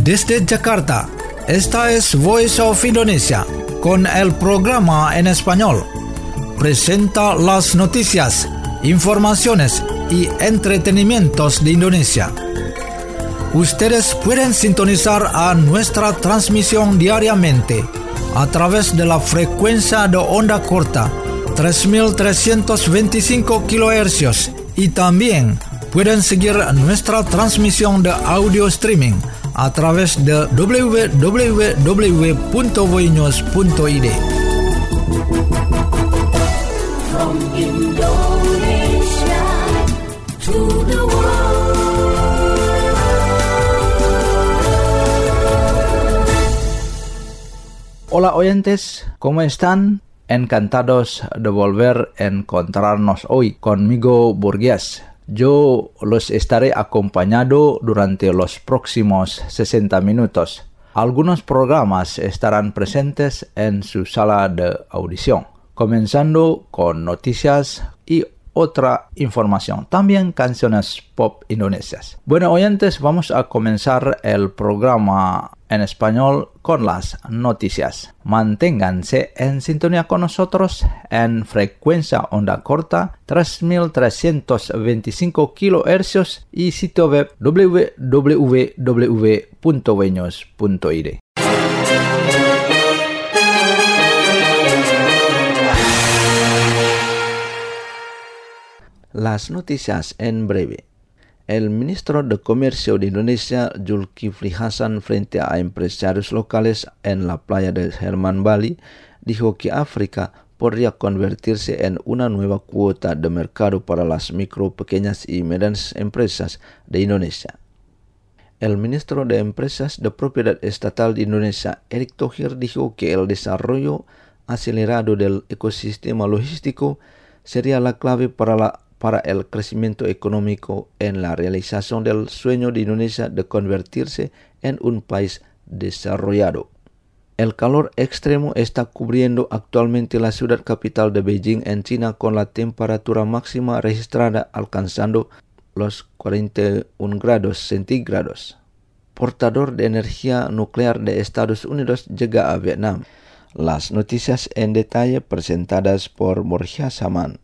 Desde Jakarta, esta es Voice of Indonesia, con el programa en español. Presenta las noticias, informaciones y entretenimientos de Indonesia. Ustedes pueden sintonizar a nuestra transmisión diariamente a través de la frecuencia de onda corta 3.325 kHz y también pueden seguir nuestra transmisión de audio streaming a través de www.voinews.id. From Indonesia to the Hola oyentes, ¿cómo están? Encantados de volver a encontrarnos hoy conmigo, Burgués. Yo los estaré acompañando durante los próximos 60 minutos. Algunos programas estarán presentes en su sala de audición, comenzando con noticias y otra información, también canciones pop indonesias. Bueno, oyentes, vamos a comenzar el programa en español con las noticias. Manténganse en sintonía con nosotros en frecuencia onda corta 3.325 kHz y sitio web www.voinews.id. Las noticias en breve. El ministro de Comercio de Indonesia, Zulkifli Hasan, frente a empresarios locales en la playa de Herman, Bali, dijo que África podría convertirse en una nueva cuota de mercado para las micro, pequeñas y medianas empresas de Indonesia. El ministro de Empresas de Propiedad Estatal de Indonesia, Erick Thohir, dijo que el desarrollo acelerado del ecosistema logístico sería la clave para el crecimiento económico en la realización del sueño de Indonesia de convertirse en un país desarrollado. El calor extremo está cubriendo actualmente la ciudad capital de Beijing en China, con la temperatura máxima registrada alcanzando los 41 grados centígrados. Portador de energía nuclear de Estados Unidos llega a Vietnam. Las noticias en detalle presentadas por Borja Saman.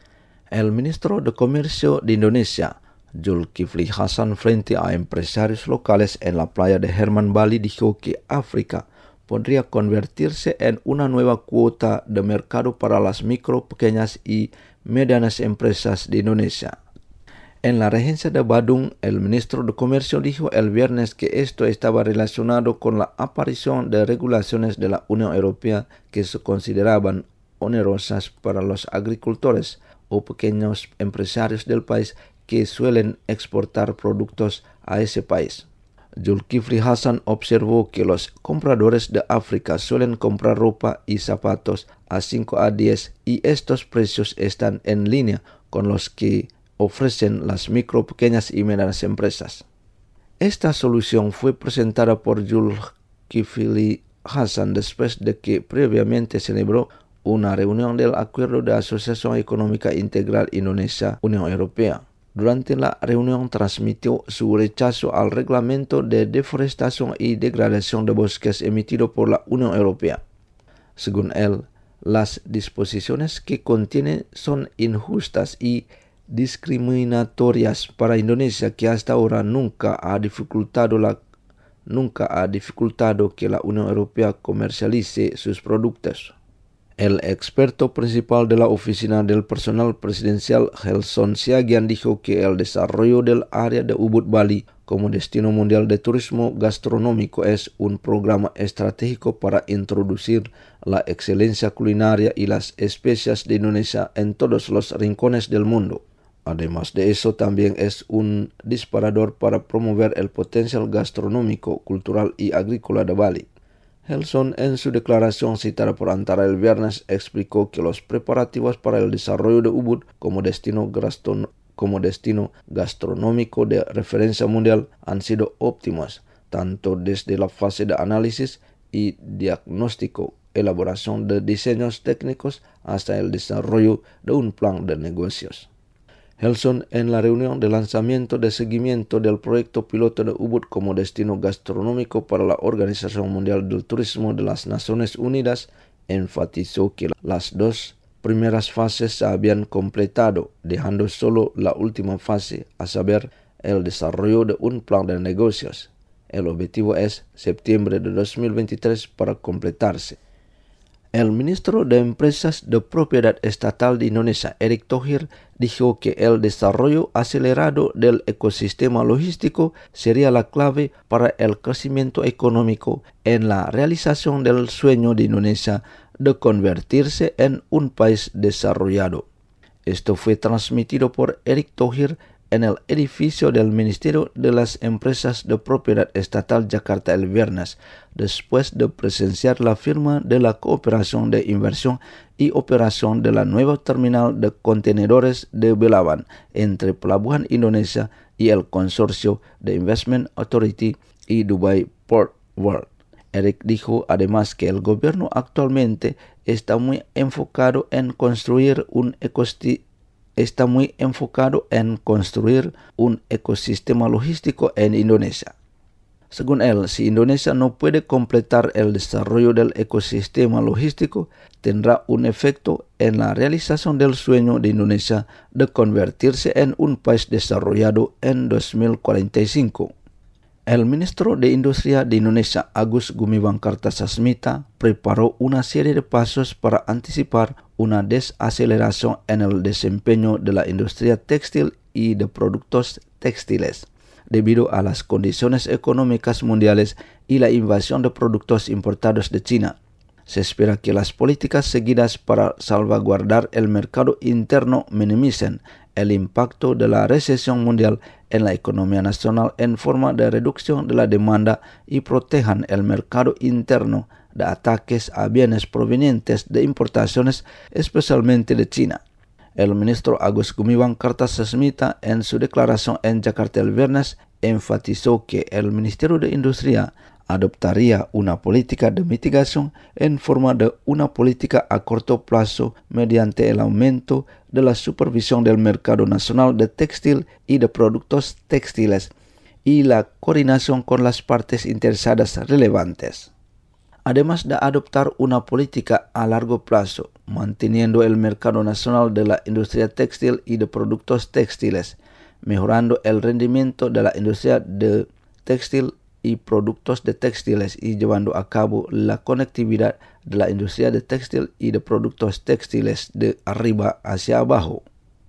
El ministro de Comercio de Indonesia, Zulkifli Hasan, frente a empresarios locales en la playa de Herman, Bali, dijo que África podría convertirse en una nueva cuota de mercado para las micro, pequeñas y medianas empresas de Indonesia. En la regencia de Badung, el ministro de Comercio dijo el viernes que esto estaba relacionado con la aparición de regulaciones de la Unión Europea que se consideraban onerosas para los agricultores o pequeños empresarios del país que suelen exportar productos a ese país. Zulkifli Hasan observó que los compradores de África suelen comprar ropa y zapatos a 5 a 10 y estos precios están en línea con los que ofrecen las micro, pequeñas y medianas empresas. Esta solución fue presentada por Zulkifli Hasan después de que previamente celebró una reunión del Acuerdo de Asociación Económica Integral Indonesia-Unión Europea. Durante la reunión transmitió su rechazo al reglamento de deforestación y degradación de bosques emitido por la Unión Europea. Según él, las disposiciones que contiene son injustas y discriminatorias para Indonesia, que hasta ahora nunca ha dificultado que la Unión Europea comercialice sus productos. El experto principal de la Oficina del Personal Presidencial, Gelson Siagian, dijo que el desarrollo del área de Ubud, Bali, como destino mundial de turismo gastronómico es un programa estratégico para introducir la excelencia culinaria y las especias de Indonesia en todos los rincones del mundo. Además de eso, también es un disparador para promover el potencial gastronómico, cultural y agrícola de Bali. Gelson, en su declaración citada por Antara el viernes, explicó que los preparativos para el desarrollo de Ubud como destino gastronómico de referencia mundial han sido óptimos, tanto desde la fase de análisis y diagnóstico, elaboración de diseños técnicos hasta el desarrollo de un plan de negocios. Helson, en la reunión de lanzamiento de seguimiento del proyecto piloto de Ubud como destino gastronómico para la Organización Mundial del Turismo de las Naciones Unidas, enfatizó que las dos primeras fases se habían completado, dejando solo la última fase, a saber, el desarrollo de un plan de negocios. El objetivo es septiembre de 2023 para completarse. El ministro de Empresas de Propiedad Estatal de Indonesia, Erick Thohir, dijo que el desarrollo acelerado del ecosistema logístico sería la clave para el crecimiento económico en la realización del sueño de Indonesia de convertirse en un país desarrollado. Esto fue transmitido por Erick Thohir en el edificio del Ministerio de las Empresas de Propiedad Estatal Jakarta el viernes, después de presenciar la firma de la cooperación de inversión y operación de la nueva terminal de contenedores de Belawan entre Pelabuhan Indonesia y el Consorcio de Investment Authority y Dubai Port World. Erick dijo además que el gobierno actualmente está muy enfocado en construir un ecosistema logístico en Indonesia. Según él, si Indonesia no puede completar el desarrollo del ecosistema logístico, tendrá un efecto en la realización del sueño de Indonesia de convertirse en un país desarrollado en 2045. El ministro de Industria de Indonesia, Agus Gumiwang Kartasasmita, preparó una serie de pasos para anticipar una desaceleración en el desempeño de la industria textil y de productos textiles, debido a las condiciones económicas mundiales y la invasión de productos importados de China. Se espera que las políticas seguidas para salvaguardar el mercado interno minimicen el impacto de la recesión mundial en la economía nacional en forma de reducción de la demanda y protejan el mercado interno de ataques a bienes provenientes de importaciones, especialmente de China. El ministro Agus Gumiwang Kartasasmita, en su declaración en Jakarta el viernes, enfatizó que el Ministerio de Industria adoptaría una política de mitigación en forma de una política a corto plazo mediante el aumento de la supervisión del mercado nacional de textil y de productos textiles y la coordinación con las partes interesadas relevantes. Además de adoptar una política a largo plazo, manteniendo el mercado nacional de la industria textil y de productos textiles, mejorando el rendimiento de la industria de textil y productos de textiles y llevando a cabo la conectividad de la industria de textil y de productos textiles de arriba hacia abajo.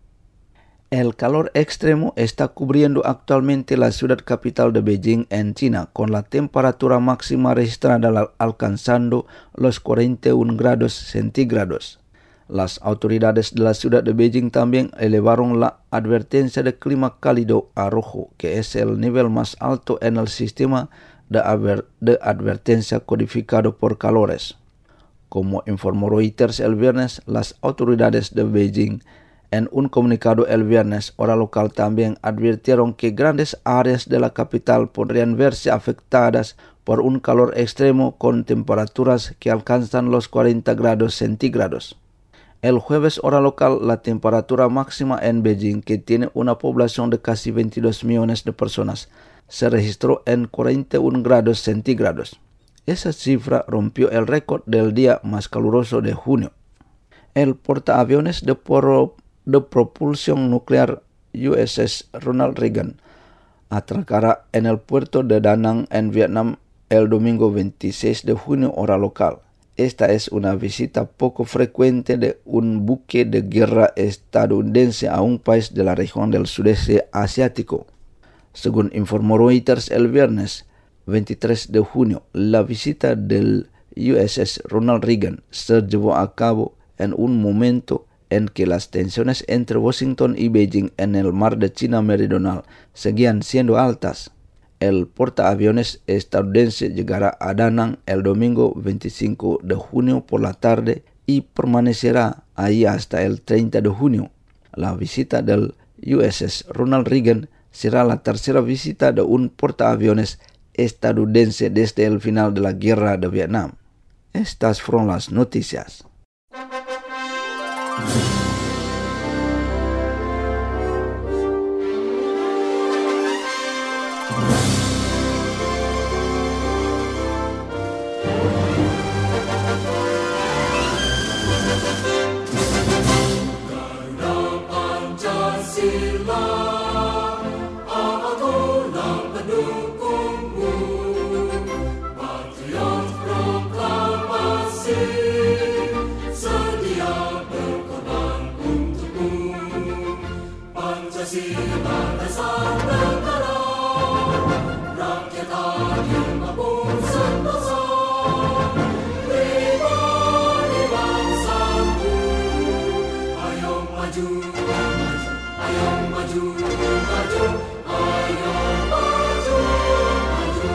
El calor extremo está cubriendo actualmente la ciudad capital de Beijing en China, con la temperatura máxima registrada alcanzando los 41 grados centígrados. Las autoridades de la ciudad de Beijing también elevaron la advertencia de clima cálido a rojo, que es el nivel más alto en el sistema de advertencia codificado por calores. Como informó Reuters el viernes, las autoridades de Beijing en un comunicado el viernes, hora local, también advirtieron que grandes áreas de la capital podrían verse afectadas por un calor extremo con temperaturas que alcanzan los 40 grados centígrados. El jueves, hora local, la temperatura máxima en Beijing, que tiene una población de casi 22 millones de personas, se registró en 41 grados centígrados. Esa cifra rompió el récord del día más caluroso de junio. El portaaviones de propulsión nuclear USS Ronald Reagan atracará en el puerto de Da Nang en Vietnam el domingo 26 de junio, hora local. Esta es una visita poco frecuente de un buque de guerra estadounidense a un país de la región del sudeste asiático. Según informó Reuters el viernes 23 de junio, la visita del USS Ronald Reagan se llevó a cabo en un momento en que las tensiones entre Washington y Beijing en el mar de China Meridional seguían siendo altas. El portaaviones estadounidense llegará a Da Nang el domingo 25 de junio por la tarde y permanecerá ahí hasta el 30 de junio. La visita del USS Ronald Reagan será la tercera visita de un portaaviones estadounidense desde el final de la guerra de Vietnam. Estas fueron las noticias. Pancasila, akulah pendukungmu, patriot proklamasi, sedia berkorban untukmu. Pancasila dasar negara, rakyat adil maupun sentosa, pribadi bangsaku. Ayo maju, ayo maju, maju, ayo maju, maju.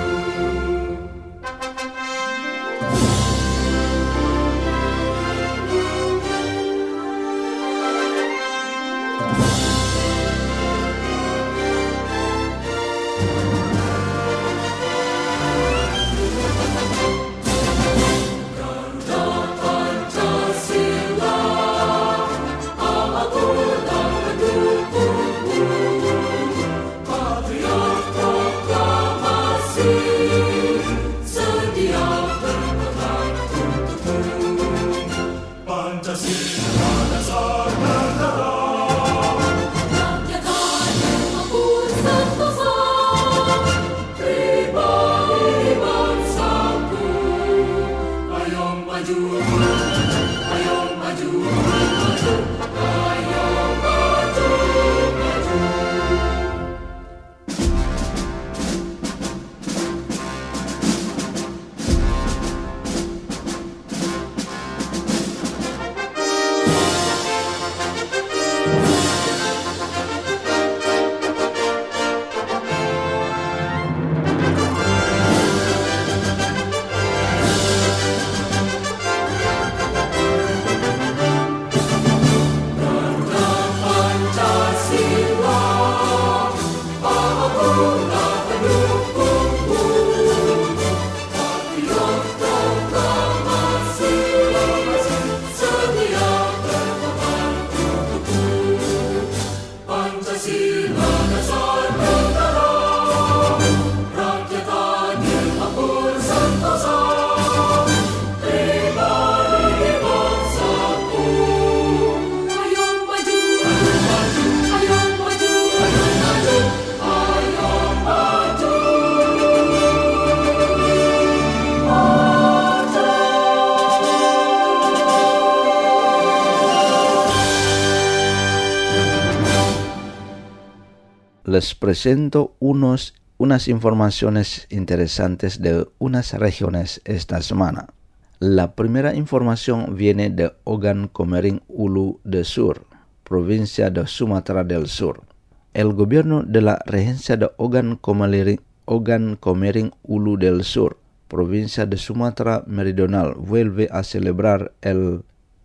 Les presento unas informaciones interesantes de unas regiones esta semana. La primera información viene de Ogan Komering Ulu del Sur, provincia de Sumatra del Sur. El gobierno de la regencia de Ogan Komering Ulu del Sur, provincia de Sumatra Meridional, vuelve a celebrar el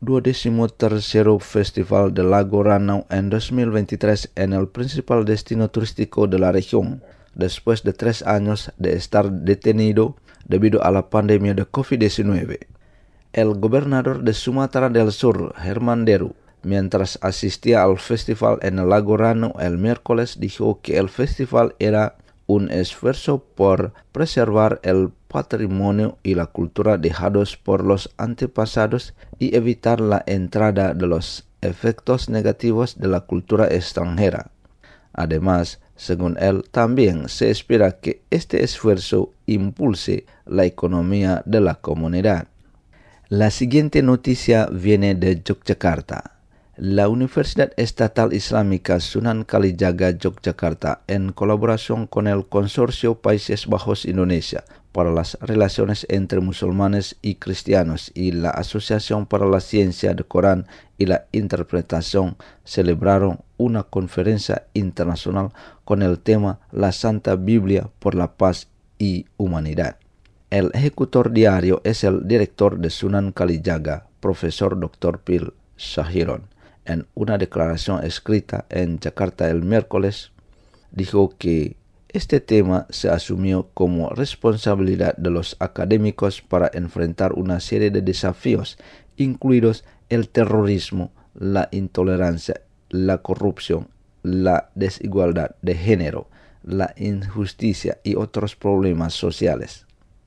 23º Festival del Lago Ranau en 2023 en el principal destino turístico de la región, después de 3 años de estar detenido debido a la pandemia de COVID-19. El gobernador de Sumatra del Sur, Herman Deru, mientras asistía al festival en el Lago Ranau el miércoles, dijo que el festival era un esfuerzo por preservar el patrimonio y la cultura dejados por los antepasados y evitar la entrada de los efectos negativos de la cultura extranjera. Además, según él, también se espera que este esfuerzo impulse la economía de la comunidad. La siguiente noticia viene de Yogyakarta. La Universidad Estatal Islámica Sunan Kalijaga Yogyakarta, en colaboración con el Consorcio Países Bajos Indonesia para las Relaciones entre Musulmanes y Cristianos y la Asociación para la Ciencia del Corán y la Interpretación, celebraron una conferencia internacional con el tema La Santa Biblia por la Paz y Humanidad. El ejecutor diario es el director de Sunan Kalijaga, profesor Dr. Pil Shahiron. En una declaración escrita en Yakarta el miércoles, dijo que este tema se asumió como responsabilidad de los académicos para enfrentar una serie de desafíos, incluidos el terrorismo, la intolerancia, la corrupción, la desigualdad de género, la injusticia y otros problemas sociales.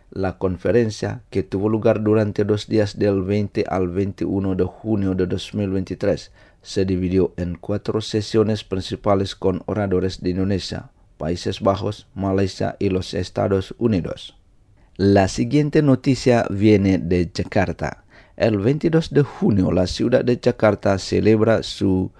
La conferencia, que tuvo lugar durante 2 días del 20 al 21 de junio de 2023, se dividió en 4 sesiones principales con oradores de Indonesia, Países Bajos, Malaysia y los Estados Unidos. La siguiente noticia viene de Jakarta. El 22 de junio, la ciudad de Jakarta celebra su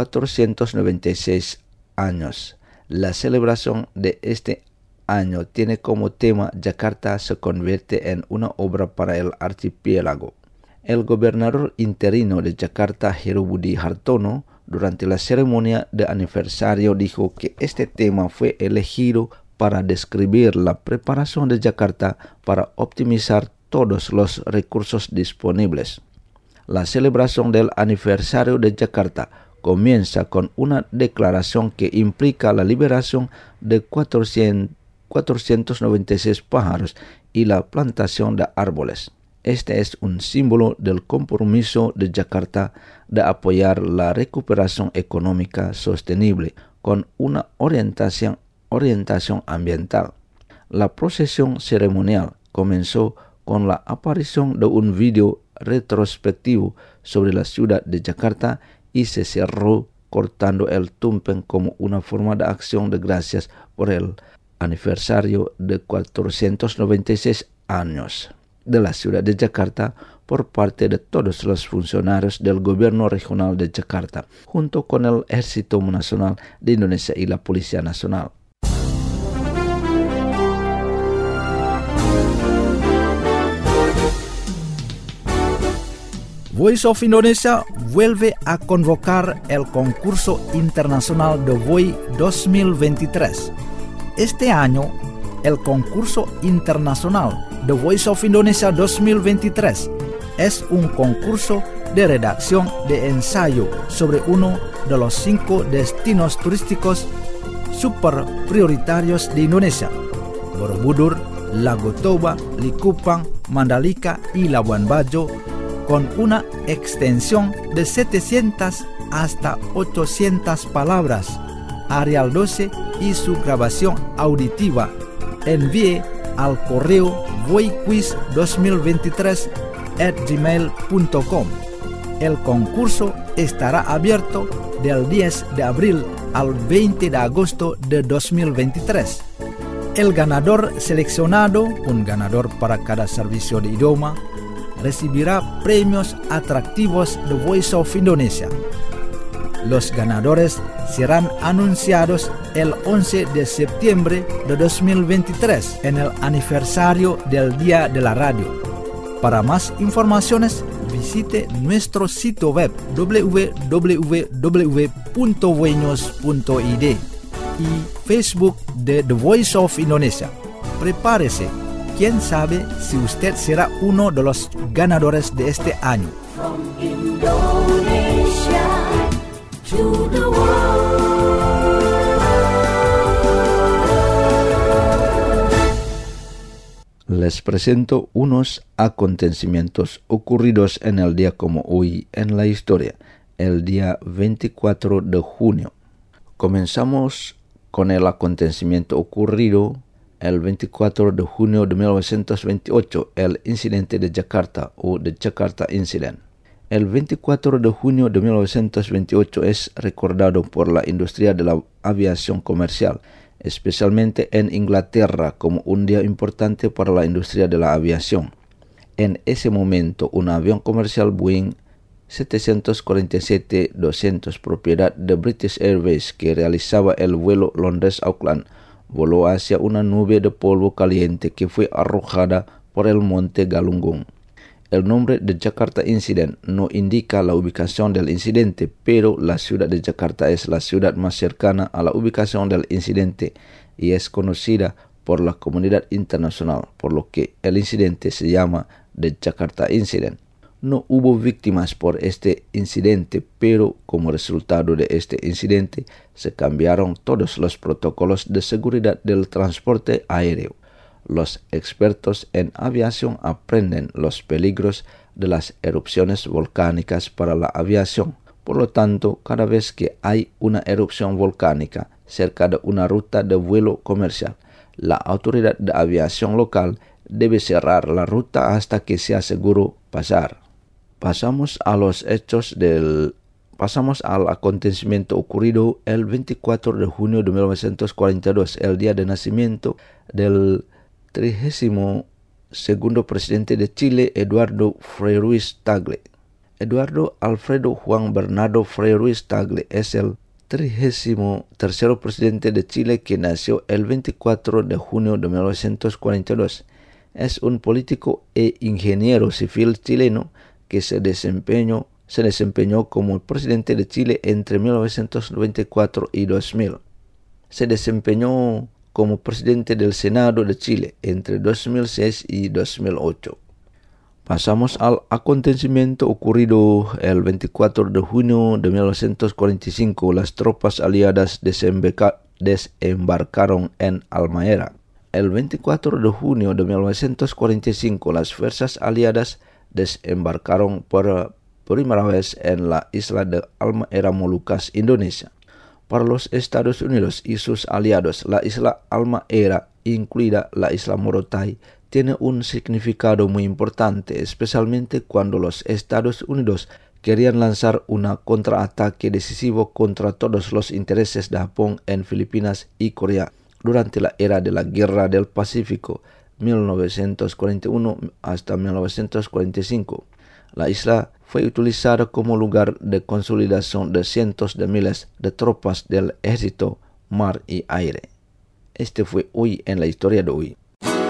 496 años. La celebración de este año tiene como tema Jakarta se convierte en una obra para el archipiélago. El gobernador interino de Jakarta, Heru Budi Hartono, durante la ceremonia de aniversario dijo que este tema fue elegido para describir la preparación de Jakarta para optimizar todos los recursos disponibles. La celebración del aniversario de Jakarta comienza con una declaración que implica la liberación de 496 pájaros y la plantación de árboles. Este es un símbolo del compromiso de Jakarta de apoyar la recuperación económica sostenible con una orientación ambiental. La procesión ceremonial comenzó con la aparición de un video retrospectivo sobre la ciudad de Jakarta y se cerró cortando el tumpeng como una forma de acción de gracias por el aniversario de 496 años de la ciudad de Jakarta por parte de todos los funcionarios del gobierno regional de Jakarta, junto con el Ejército Nacional de Indonesia y la Policía Nacional. Voice of Indonesia vuelve a convocar el concurso internacional de VOI 2023. Este año, el concurso internacional The Voice of Indonesia 2023 es un concurso de redacción de ensayo sobre uno de los 5 destinos turísticos super prioritarios de Indonesia: Borobudur, Lago Toba, Likupang, Mandalika y Labuan Bajo, con una extensión de 700 hasta 800 palabras. Arial 12 y su grabación auditiva. Envíe al correo voiquiz2023@gmail.com. El concurso estará abierto del 10 de abril al 20 de agosto de 2023. El ganador seleccionado, un ganador para cada servicio de idioma, recibirá premios atractivos de Voice of Indonesia. Los ganadores serán anunciados el 11 de septiembre de 2023 en el aniversario del Día de la Radio. Para más informaciones, visite nuestro sitio web www.voinos.id y Facebook de The Voice of Indonesia. Prepárese, quién sabe si usted será uno de los ganadores de este año. From Indonesia to the world. Les presento unos acontecimientos ocurridos en el día como hoy en la historia, el día 24 de junio. Comenzamos con el acontecimiento ocurrido el 24 de junio de 1928, el incidente de Jakarta o The Jakarta Incident. El 24 de junio de 1928 es recordado por la industria de la aviación comercial, especialmente en Inglaterra, como un día importante para la industria de la aviación. En ese momento, un avión comercial Boeing 747-200, propiedad de British Airways, que realizaba el vuelo Londres-Auckland, voló hacia una nube de polvo caliente que fue arrojada por el monte Galunggung. El nombre de Jakarta Incident no indica la ubicación del incidente, pero la ciudad de Jakarta es la ciudad más cercana a la ubicación del incidente y es conocida por la comunidad internacional, por lo que el incidente se llama The Jakarta Incident. No hubo víctimas por este incidente, pero como resultado de este incidente se cambiaron todos los protocolos de seguridad del transporte aéreo. Los expertos en aviación aprenden los peligros de las erupciones volcánicas para la aviación. Por lo tanto, cada vez que hay una erupción volcánica cerca de una ruta de vuelo comercial, la autoridad de aviación local debe cerrar la ruta hasta que sea seguro pasar. Pasamos al acontecimiento ocurrido el 24 de junio de 1942, el día de nacimiento del 32º presidente de Chile, Eduardo Frei Ruiz Tagle. Eduardo Alfredo Juan Bernardo Frei Ruiz Tagle es el 33º presidente de Chile que nació el 24 de junio de 1942. Es un político e ingeniero civil chileno que se desempeñó como presidente de Chile entre 1994 y 2000. Se desempeñó como presidente del Senado de Chile entre 2006 y 2008. Pasamos al acontecimiento ocurrido el 24 de junio de 1945. Las tropas aliadas desembarcaron en Halmahera. El 24 de junio de 1945, las fuerzas aliadas desembarcaron por primera vez en la isla de Halmahera, Molucas, Indonesia. Para los Estados Unidos y sus aliados, la isla Halmahera, incluida la isla Morotai, tiene un significado muy importante, especialmente cuando los Estados Unidos querían lanzar un contraataque decisivo contra todos los intereses de Japón en Filipinas y Corea durante la era de la Guerra del Pacífico, 1941 hasta 1945. La isla fue utilizada como lugar de consolidación de cientos de miles de tropas del ejército, mar y aire. Este fue hoy en la historia de hoy.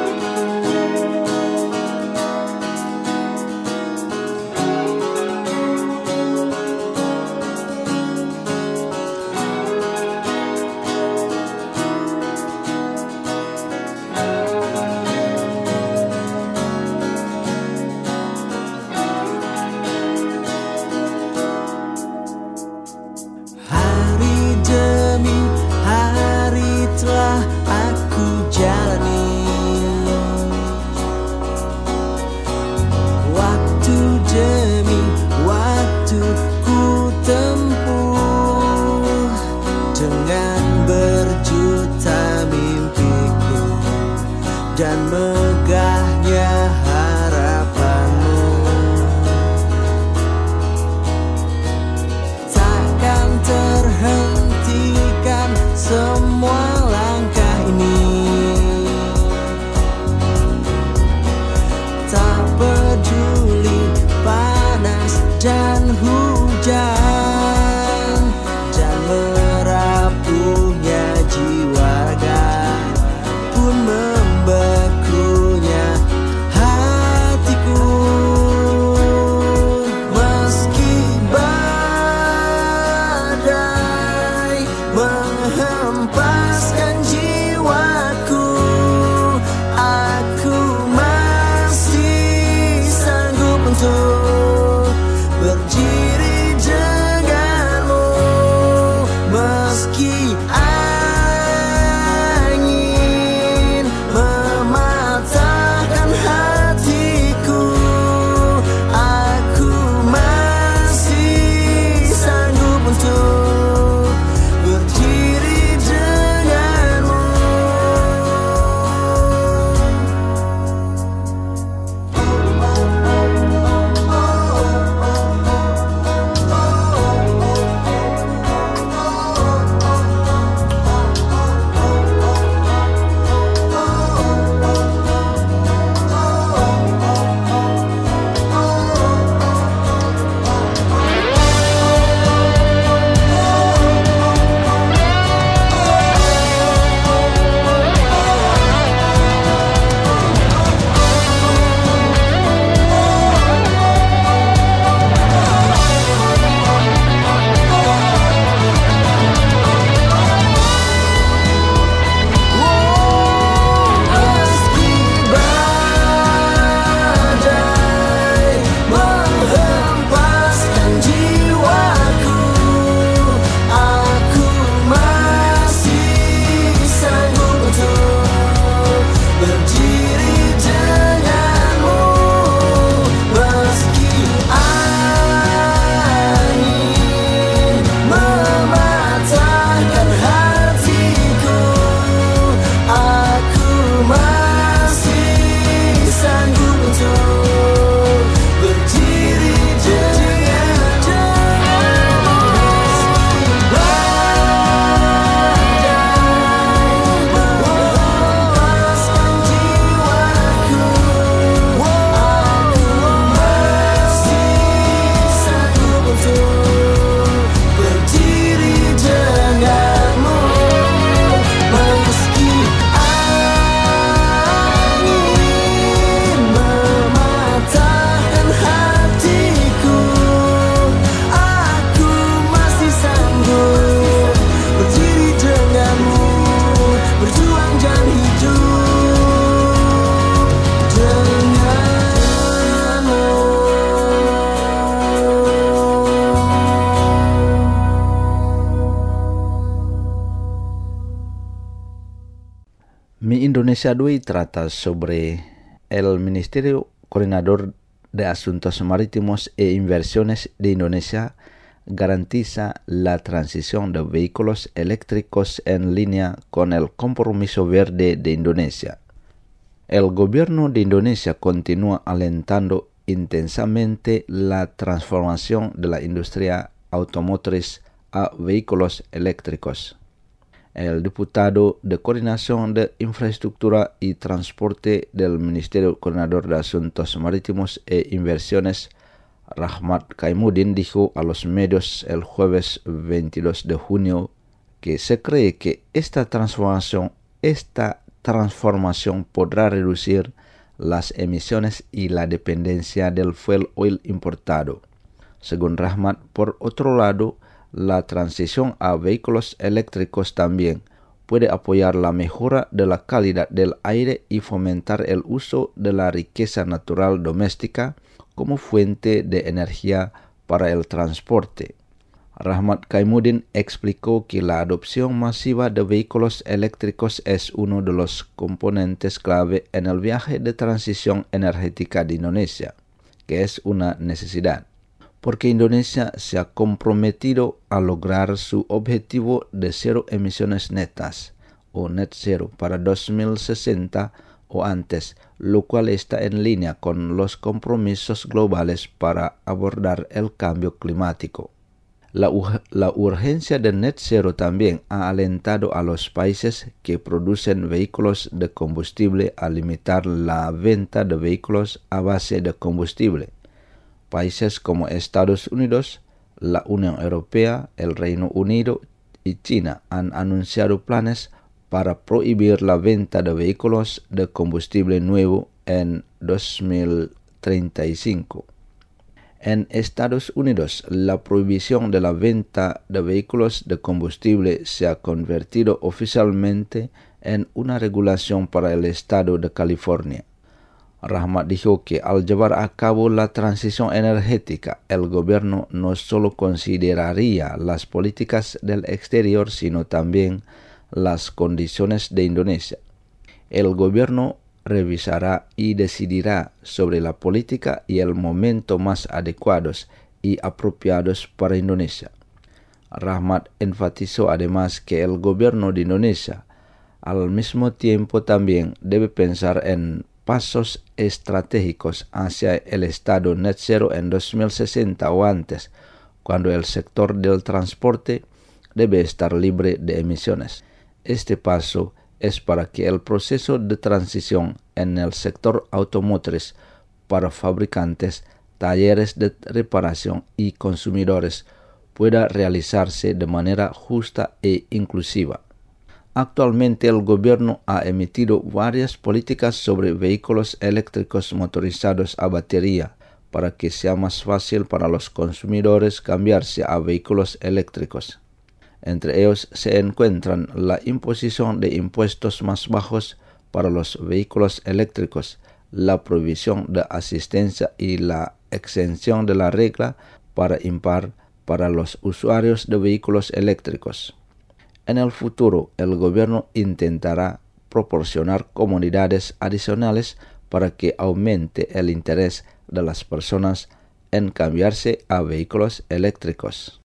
Dan megahnya harapanmu, takkan terhentikan semua langkah ini. Tak peduli panas dan hujan, dan merapuhnya jiwa pun membekunya hatiku. Meski badai menghempaskan jiwaku, aku masih sanggup untuk berdiri Indonesia 2 trata sobre el Ministerio Coordinador de Asuntos Marítimos e Inversiones de Indonesia garantiza la transición de vehículos eléctricos en línea con el compromiso verde de Indonesia. El gobierno de Indonesia continúa alentando intensamente la transformación de la industria automotriz a vehículos eléctricos. El diputado de Coordinación de Infraestructura y Transporte del Ministerio Coordinador de Asuntos Marítimos e Inversiones, Rahmat Kaimuddin, dijo a los medios el jueves 22 de junio que se cree que esta transformación podrá reducir las emisiones y la dependencia del fuel oil importado. Según Rahmat, por otro lado, la transición a vehículos eléctricos también puede apoyar la mejora de la calidad del aire y fomentar el uso de la riqueza natural doméstica como fuente de energía para el transporte. Rahmat Kaimuddin explicó que la adopción masiva de vehículos eléctricos es uno de los componentes clave en el viaje de transición energética de Indonesia, que es una necesidad, porque Indonesia se ha comprometido a lograr su objetivo de cero emisiones netas, o net zero, para 2060 o antes, lo cual está en línea con los compromisos globales para abordar el cambio climático. La urgencia de net zero también ha alentado a los países que producen vehículos de combustible a limitar la venta de vehículos a base de combustible. Países como Estados Unidos, la Unión Europea, el Reino Unido y China han anunciado planes para prohibir la venta de vehículos de combustible nuevo en 2035. En Estados Unidos, la prohibición de la venta de vehículos de combustible se ha convertido oficialmente en una regulación para el estado de California. Rahmat dijo que al llevar a cabo la transición energética, el gobierno no solo consideraría las políticas del exterior, sino también las condiciones de Indonesia. El gobierno revisará y decidirá sobre la política y el momento más adecuados y apropiados para Indonesia. Rahmat enfatizó además que el gobierno de Indonesia al mismo tiempo también debe pensar en pasos estratégicos hacia el estado net zero en 2060 o antes, cuando el sector del transporte debe estar libre de emisiones. Este paso es para que el proceso de transición en el sector automotriz para fabricantes, talleres de reparación y consumidores pueda realizarse de manera justa e inclusiva. Actualmente el gobierno ha emitido varias políticas sobre vehículos eléctricos motorizados a batería para que sea más fácil para los consumidores cambiarse a vehículos eléctricos. Entre ellos se encuentran la imposición de impuestos más bajos para los vehículos eléctricos, la provisión de asistencia y la exención de la regla par impar para los usuarios de vehículos eléctricos. En el futuro, el gobierno intentará proporcionar comodidades adicionales para que aumente el interés de las personas en cambiarse a vehículos eléctricos.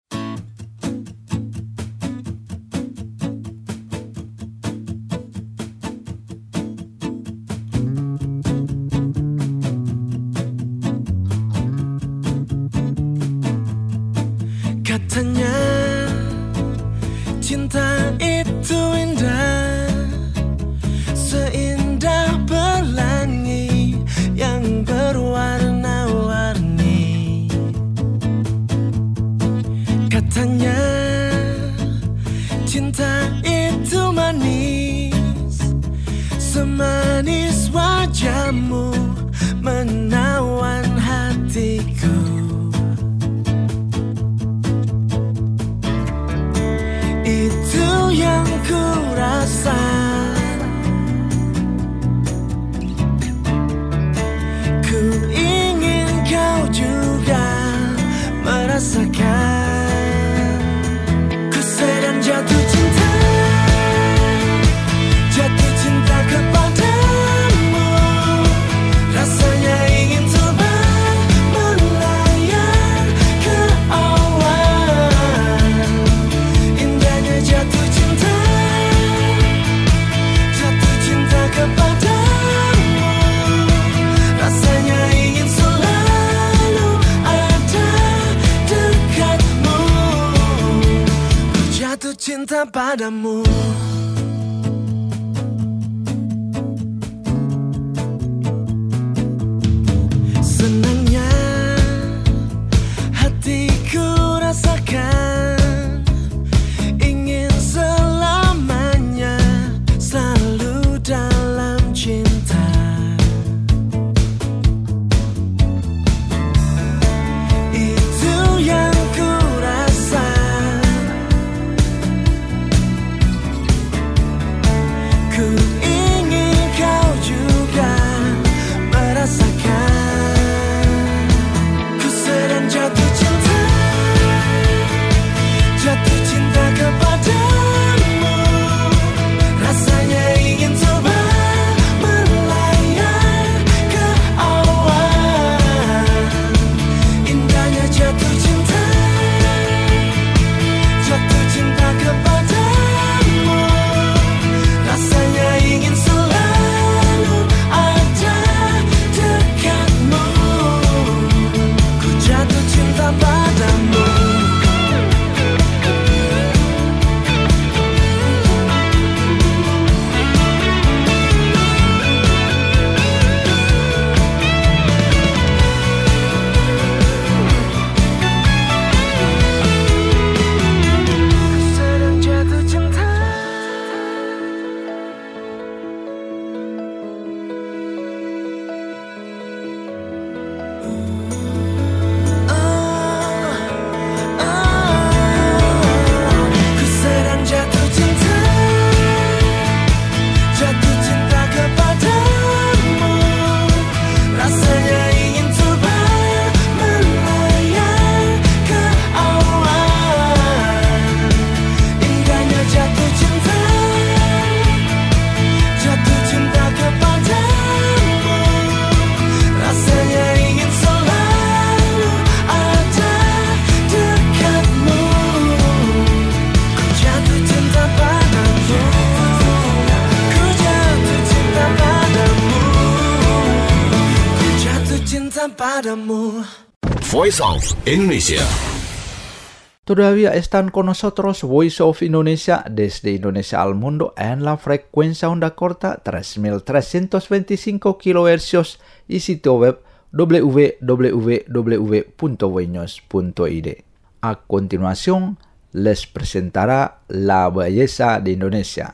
Katanya cinta itu indah, seindah pelangi yang berwarna-warni. Katanya cinta itu manis, semanis wajahmu menawan hatiku. Itu yang ku rasa, ku ingin kau juga merasakan. Ku sedang jatuh cinta kepada cinta padamu. Senangnya hatiku rasakan, ingin selamanya selalu dalam cinta. Itu yang ku rasa. Ku ingin kau juga merasakan. Ku sedang jatuh cinta, jatuh cinta kepadamu. Rasanya ingin coba melayang ke awan. Indahnya jatuh cinta, jatuh cinta kepadamu. Rasanya ingin selalu ada dekatmu. Ku jatuh cinta padamu. Ku sedang jatuh cinta. Ku sedang jatuh cinta, jatuh cinta kepadamu. Rasanya ingin coba melayang ke awan. Indahnya jatuh cinta, jatuh cinta kepadamu. Rasanya ingin selalu ada dekatmu. Ku jatuh cinta padamu. Ku jatuh cinta padamu. Ku jatuh cinta padamu. Voice of Indonesia. Todavía están con nosotros Voice of Indonesia desde Indonesia al mundo en la frecuencia onda corta 3325 kHz y sitio web www.voinews.id. A continuación, les presentará La Belleza de Indonesia.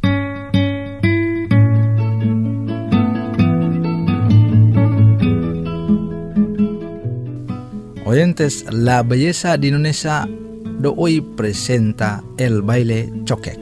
Oyentes, La Belleza de Indonesia de hoy presenta el baile cokek.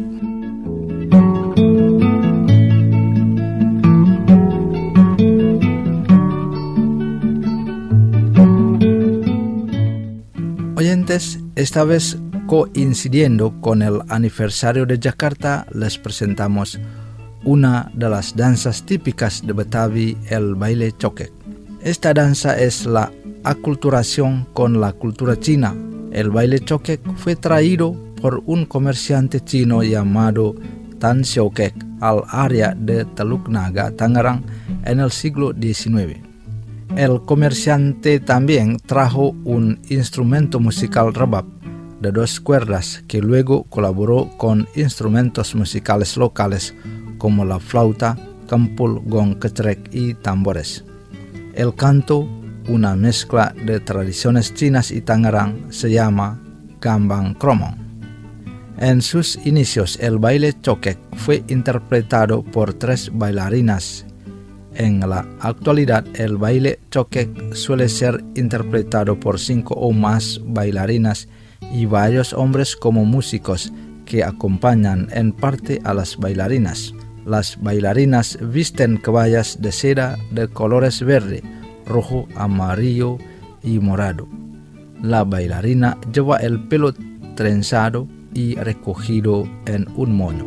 Oyentes, esta vez coincidiendo con el aniversario de Jakarta, les presentamos una de las danzas típicas de Betawi, el baile cokek. Esta danza es la aculturación con la cultura china. El baile cokek fue traído por un comerciante chino llamado Tan Xiaokek al área de Teluk Naga, Tangerang, en el siglo XIX. El comerciante también trajo un instrumento musical rebab de 2 cuerdas que luego colaboró con instrumentos musicales locales como la flauta, kempul, gong, kecrek y tambores. El canto, una mezcla de tradiciones chinas y Tangerang, se llama Gambang Kromong. En sus inicios, el baile cokek fue interpretado por 3 bailarinas. En la actualidad, el baile cokek suele ser interpretado por 5 o más bailarinas y varios hombres como músicos que acompañan en parte a las bailarinas. Las bailarinas visten caballas de seda de colores verde, rojo, amarillo y morado. La bailarina lleva el pelo trenzado y recogido en un moño.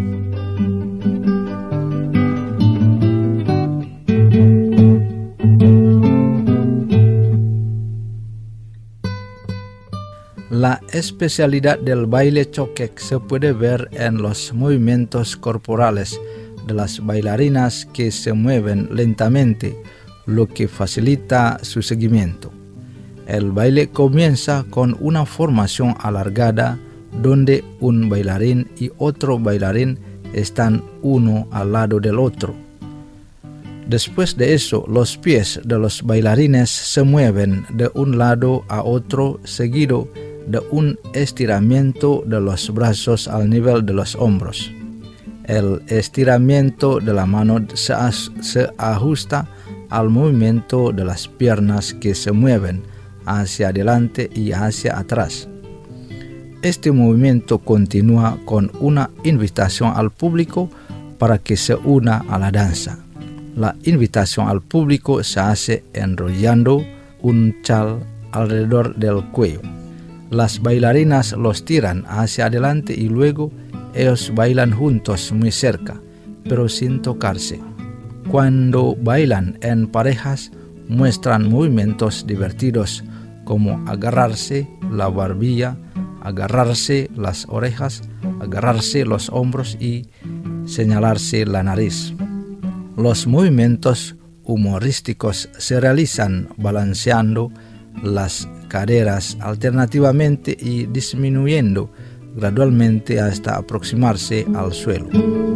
La especialidad del baile cokek se puede ver en los movimientos corporales de las bailarinas que se mueven lentamente, lo que facilita su seguimiento. El baile comienza con una formación alargada, donde un bailarín y otro bailarín están uno al lado del otro. Después de eso, los pies de los bailarines se mueven de un lado a otro seguido de un estiramiento de los brazos al nivel de los hombros. El estiramiento de la mano se ajusta al movimiento de las piernas que se mueven hacia adelante y hacia atrás. Este movimiento continúa con una invitación al público para que se una a la danza. La invitación al público se hace enrollando un chal alrededor del cuello. Las bailarinas los tiran hacia adelante y luego ellos bailan juntos muy cerca, pero sin tocarse. Cuando bailan en parejas, muestran movimientos divertidos como agarrarse la barbilla, agarrarse las orejas, agarrarse los hombros y señalarse la nariz. Los movimientos humorísticos se realizan balanceando las caderas alternativamente y disminuyendo gradualmente hasta aproximarse al suelo.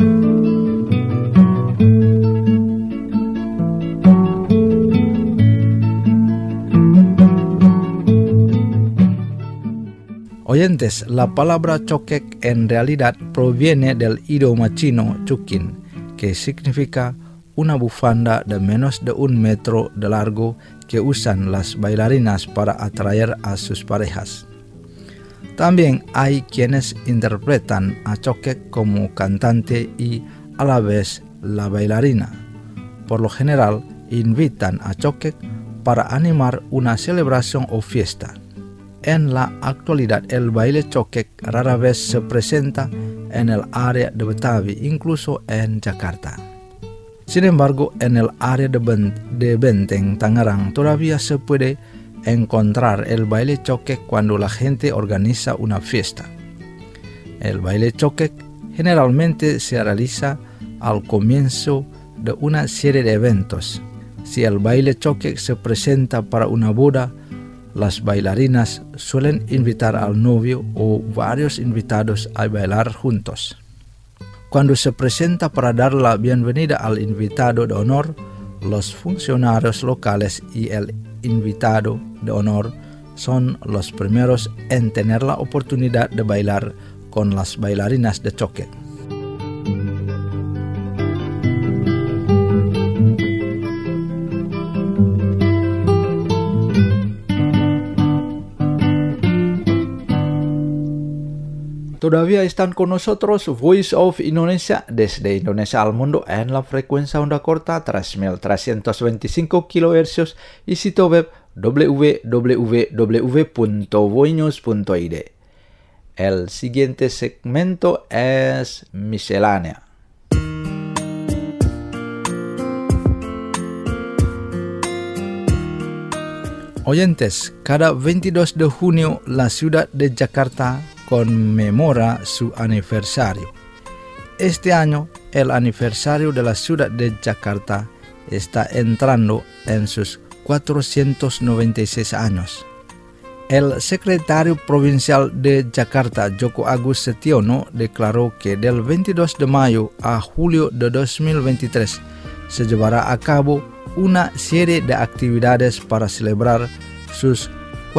Oyentes, la palabra chokek en realidad proviene del idioma chino chukin, que significa una bufanda de menos de 1 metro de largo que usan las bailarinas para atraer a sus parejas. También hay quienes interpretan a chokek como cantante y a la vez la bailarina. Por lo general, invitan a chokek para animar una celebración o fiesta. En la actualidad, el baile chokek rara vez se presenta en el área de Betawi, incluso en Jakarta. Sin embargo, en el área de Benteng, Tangerang, todavía se puede encontrar el baile chokek cuando la gente organiza una fiesta. El baile chokek generalmente se realiza al comienzo de una serie de eventos. Si el baile chokek se presenta para una boda, las bailarinas suelen invitar al novio o varios invitados a bailar juntos. Cuando se presenta para dar la bienvenida al invitado de honor, los funcionarios locales y el invitado de honor son los primeros en tener la oportunidad de bailar con las bailarinas de chokek. Todavía están con nosotros Voice of Indonesia desde Indonesia al mundo en la frecuencia onda corta 3.325 kHz y sitio web www.voinews.id. El siguiente segmento es miscelánea. Oyentes, cada 22 de junio la ciudad de Jakarta conmemora su aniversario. Este año, el aniversario de la ciudad de Jakarta está entrando en sus 496 años. El secretario provincial de Jakarta, Joko Agus Setiono, declaró que del 22 de mayo a julio de 2023 se llevará a cabo una serie de actividades para celebrar sus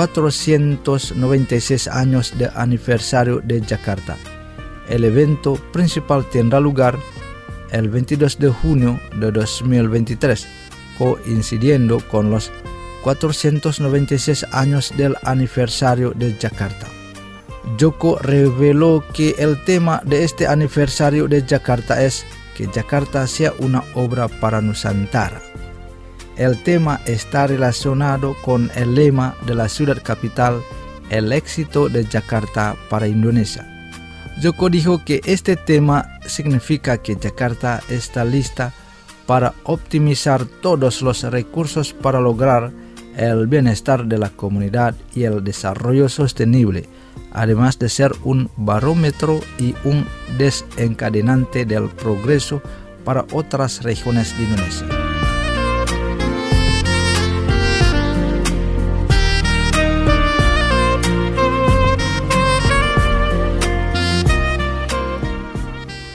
496 años de aniversario de Jakarta. El evento principal tendrá lugar el 22 de junio de 2023, coincidiendo con los 496 años del aniversario de Jakarta. Joko reveló que el tema de este aniversario de Jakarta es que Jakarta sea una obra para Nusantara. El tema está relacionado con el lema de la ciudad capital, el éxito de Jakarta para Indonesia. Joko dijo que este tema significa que Jakarta está lista para optimizar todos los recursos para lograr el bienestar de la comunidad y el desarrollo sostenible, además de ser un barómetro y un desencadenante del progreso para otras regiones de Indonesia.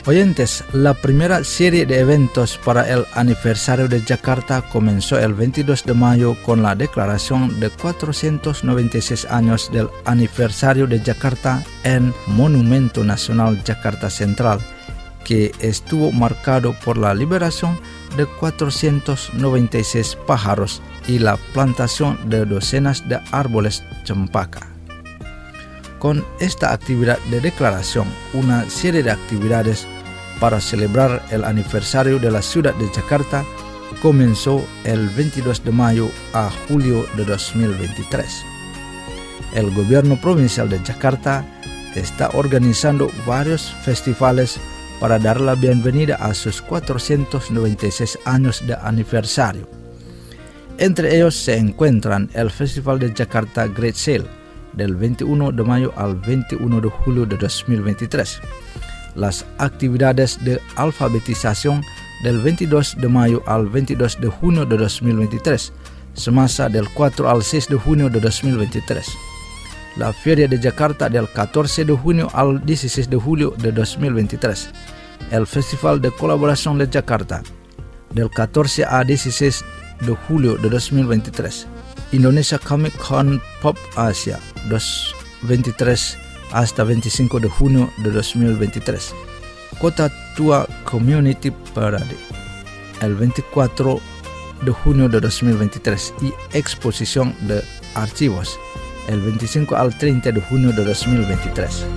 Oyentes, la primera serie de eventos para el aniversario de Yakarta comenzó el 22 de mayo con la declaración de 496 años del aniversario de Yakarta en Monumento Nacional Jakarta Central, que estuvo marcado por la liberación de 496 pájaros y la plantación de docenas de árboles cempaka. Con esta actividad de declaración, una serie de actividades para celebrar el aniversario de la ciudad de Yakarta comenzó el 22 de mayo a julio de 2023. El gobierno provincial de Yakarta está organizando varios festivales para dar la bienvenida a sus 496 años de aniversario. Entre ellos se encuentran el Festival de Jakarta Great Sale del 21 de mayo al 21 de julio de 2023. Las actividades de alfabetización del 22 de mayo al 22 de junio de 2023, semasa del 4 al 6 de junio de 2023. La Feria de Jakarta del 14 de junio al 16 de julio de 2023. El Festival de Colaboración de Jakarta del 14 a 16 de julio de 2023. Indonesia Comic Con Pop Asia 2023 hasta 25 de junio de 2023. Kota Tua Community Parade el 24 de junio de 2023 y Exposición de Archivos el 25 al 30 de junio de 2023.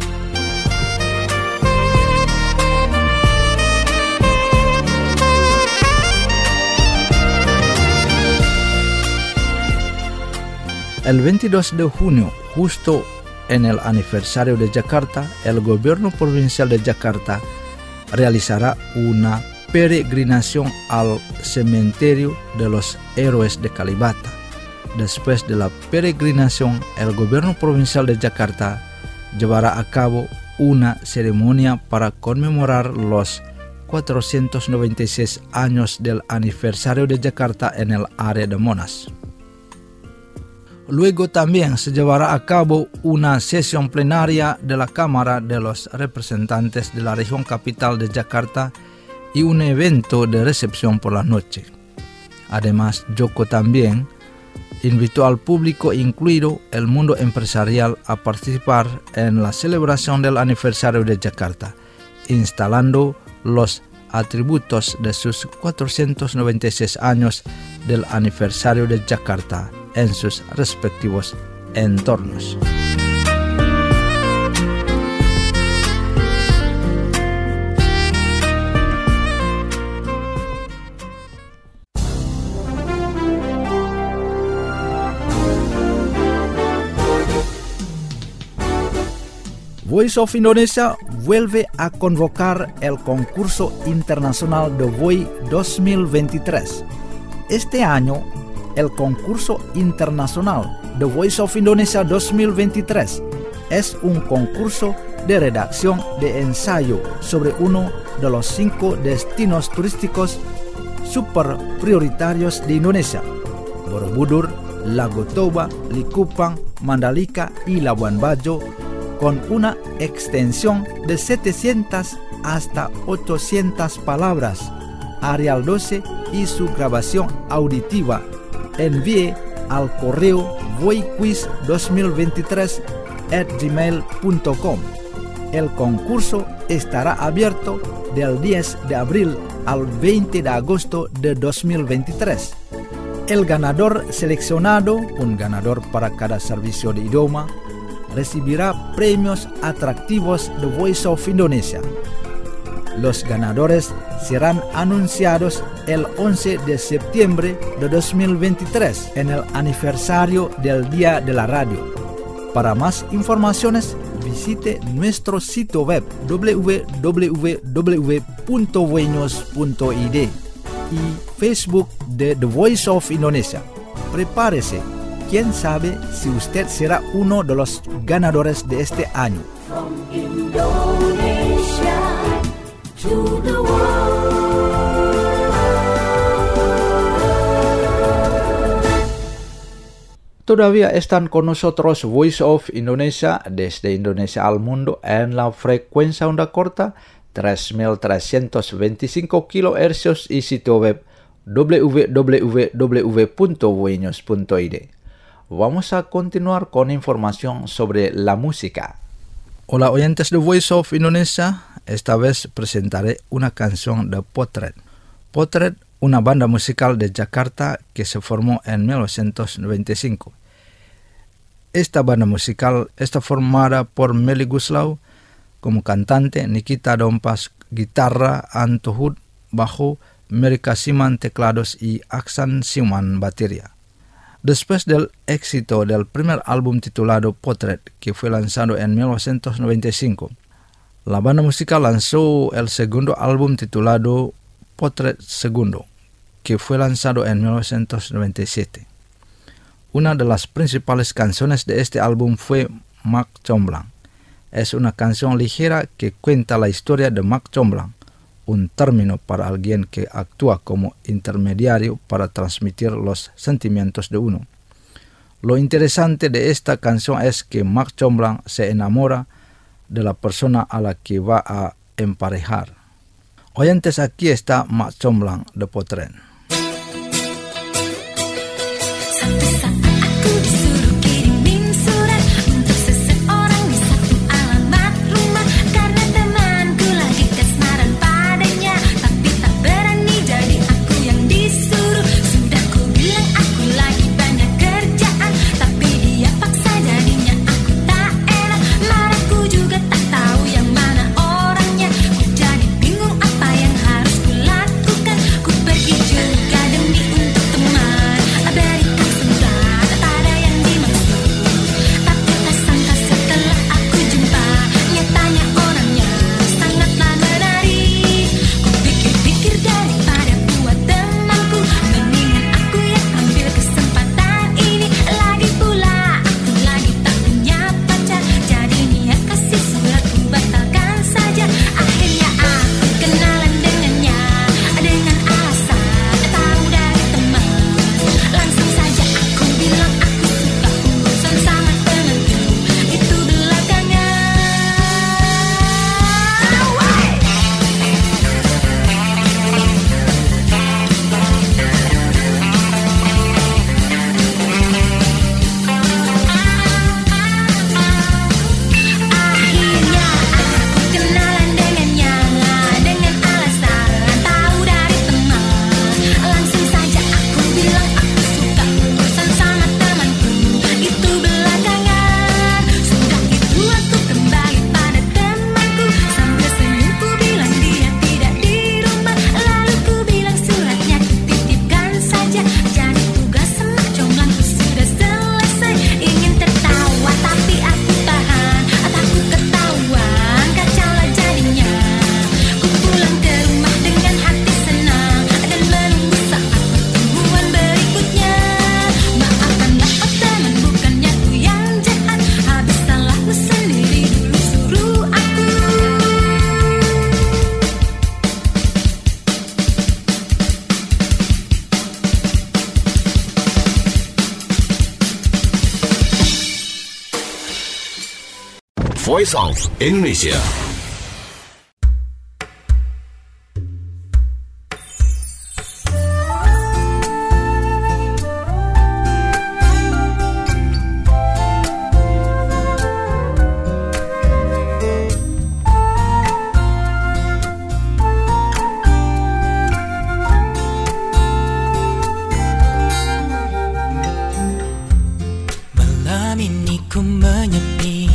El 22 de junio, justo en el aniversario de Yakarta, el gobierno provincial de Yakarta realizará una peregrinación al cementerio de los héroes de Kalibata. Después de la peregrinación, el gobierno provincial de Yakarta llevará a cabo una ceremonia para conmemorar los 496 años del aniversario de Yakarta en el área de Monas. Luego también se llevará a cabo una sesión plenaria de la Cámara de los Representantes de la región capital de Yakarta y un evento de recepción por la noche. Además, Joko también invitó al público, incluido el mundo empresarial, a participar en la celebración del aniversario de Yakarta, instalando los atributos de sus 496 años del aniversario de Yakarta en sus respectivos entornos. Voice of Indonesia vuelve a convocar el concurso internacional de VOI 2023. Este año, el concurso internacional The Voice of Indonesia 2023 es un concurso de redacción de ensayo sobre uno de los 5 destinos turísticos super prioritarios de Indonesia: Borobudur, Lago Toba, Likupang, Mandalika y Labuan Bajo, con una extensión de 700 hasta 800 palabras, Arial 12 y su grabación auditiva. Envíe al correo voiquiz2023@gmail.com. El concurso estará abierto del 10 de abril al 20 de agosto de 2023. El ganador seleccionado, un ganador para cada servicio de idioma, recibirá premios atractivos de Voice of Indonesia. Los ganadores serán anunciados el 11 de septiembre de 2023 en el aniversario del Día de la Radio. Para más informaciones, visite nuestro sitio web www.voinos.id y Facebook de The Voice of Indonesia. Prepárese, quién sabe si usted será uno de los ganadores de este año. From Indonesia to the world. Todavía están con nosotros Voice of Indonesia desde Indonesia al mundo en la frecuencia onda corta 3.325 kHz y sitio web www.voeños.id. Vamos a continuar con información sobre la música. Hola oyentes de Voice of Indonesia, esta vez presentaré una canción de Potret. Potret, una banda musical de Jakarta que se formó en 1995. Esta banda musical está formada por Melly Guslau como cantante, Nikita Dompas guitarra, Anto Hud bajo, Merika Siman teclados y Aksan Siman batería. Después del éxito del primer álbum titulado Potret, que fue lanzado en 1995, la banda musical lanzó el segundo álbum titulado Potret Segundo, que fue lanzado en 1997. Una de las principales canciones de este álbum fue Mak Comblang. Es una canción ligera que cuenta la historia de Mak Comblang, un término para alguien que actúa como intermediario para transmitir los sentimientos de uno. Lo interesante de esta canción es que Mak Comblang se enamora de la persona a la que va a emparejar. Oyentes, aquí está Mak Comblang de Potret. Voice of Indonesia. Malam ini ku menyepi,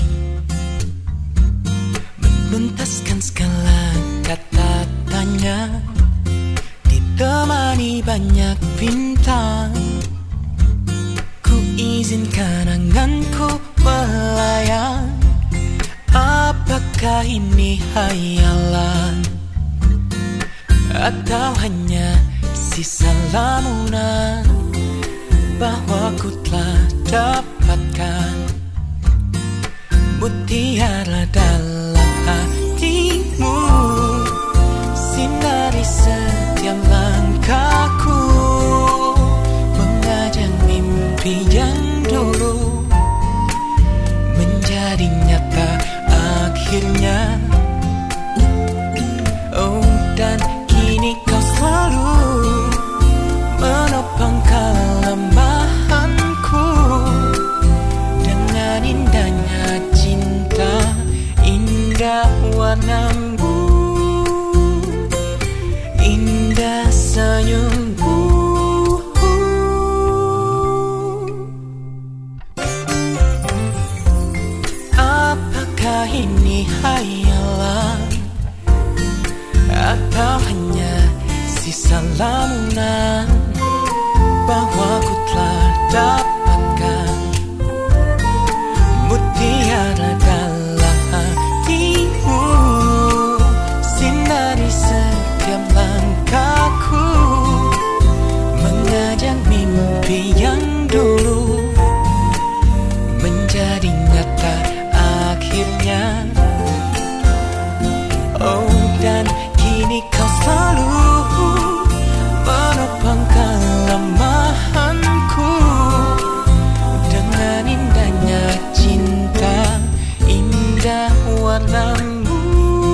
menuntaskan segala kata tanya, ditemani banyak bintang. Ku izinkan anganku melayang. Apakah ini hayalan atau hanya sisa lamunan bahwa ku telah dapatkan mutiara dalam hatimu, sinari setiap langkahku, mengajak mimpi yang dulu menjadi nyata akhirnya. warnamu, indah senyummu. Apakah ini hayalan atau hanya sisa lamunan bahwa ku telah dapatkan mutiara dalam hatimu, sinari setiap langkahku, mengajak mimpi yang dulu menjadi nyata akhirnya. Oh, dan kini kau selalu menopang kelemahanku dengan indahnya cinta, indah warnamu,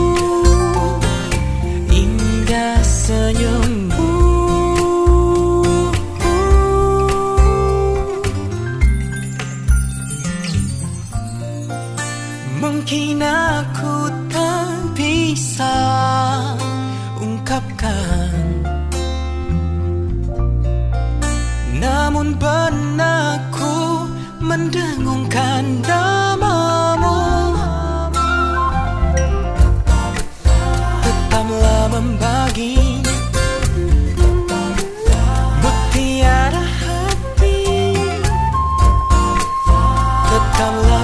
indah senyummu. Mungkin aku tak bisa ungkapkan, namun benakku mendengungkan namamu. Tetaplah membagi mutiara hati, tetaplah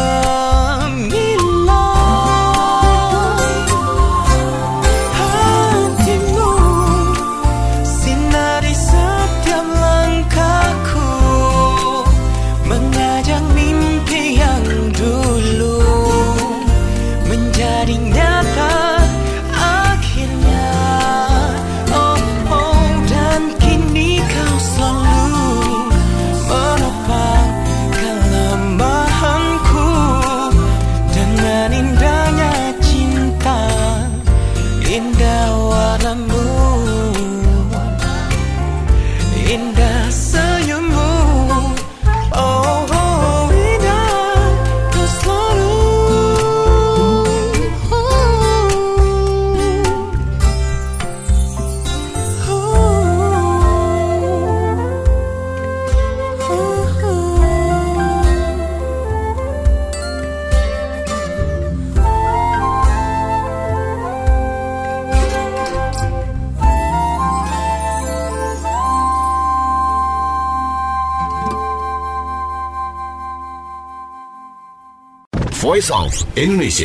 Voice of Indonesia.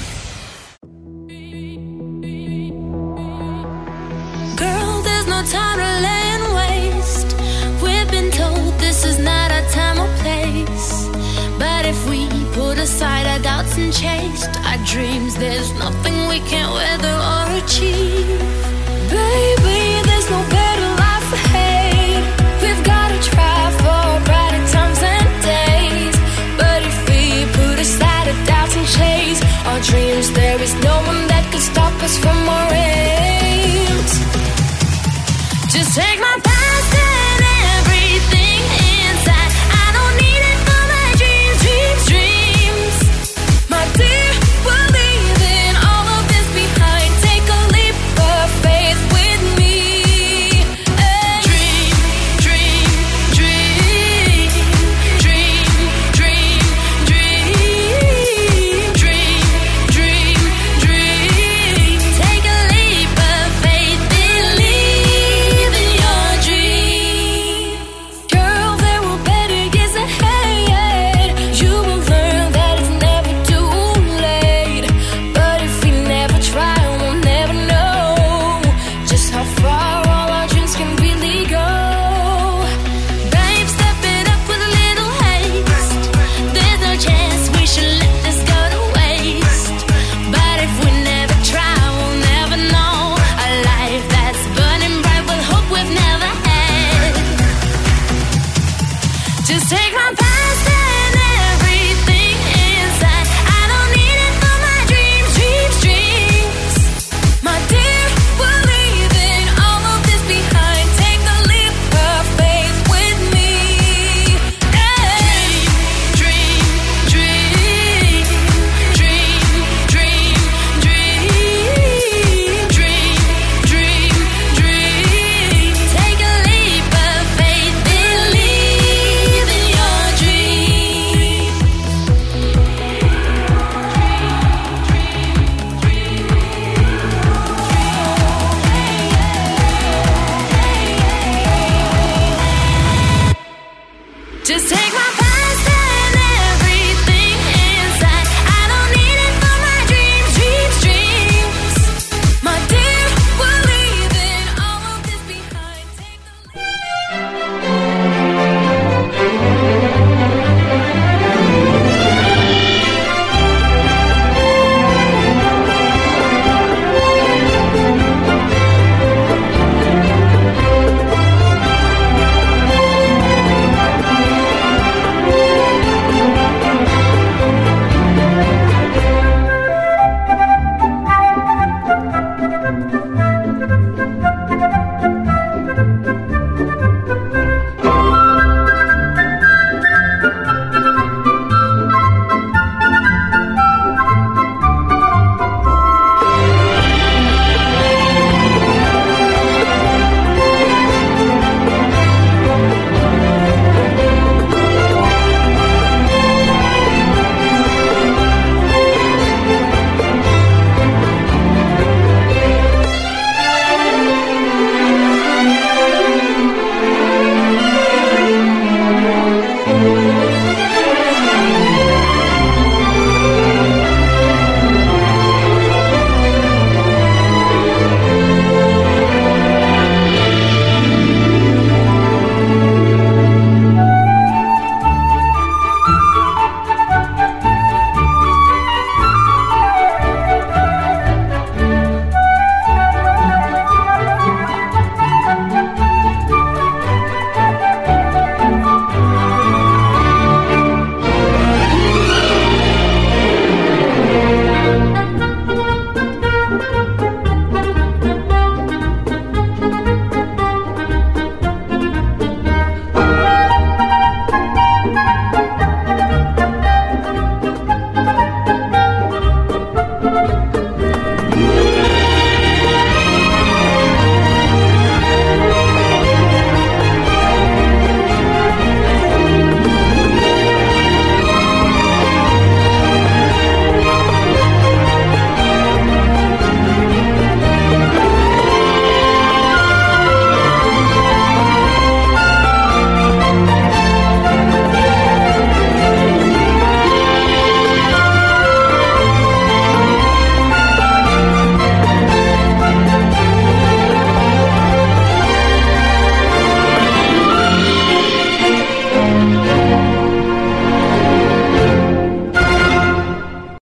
Girl, there's no time to lay and waste. We've been told this is not our time or place. But if we put aside our doubts and chase our dreams, there's nothing we can't weather or achieve. Baby, there's no better life ahead. We've gotta try for brighter times and days. But if we put aside our doubts and chase our dreams, there is no one that can stop us from our aims. Just take my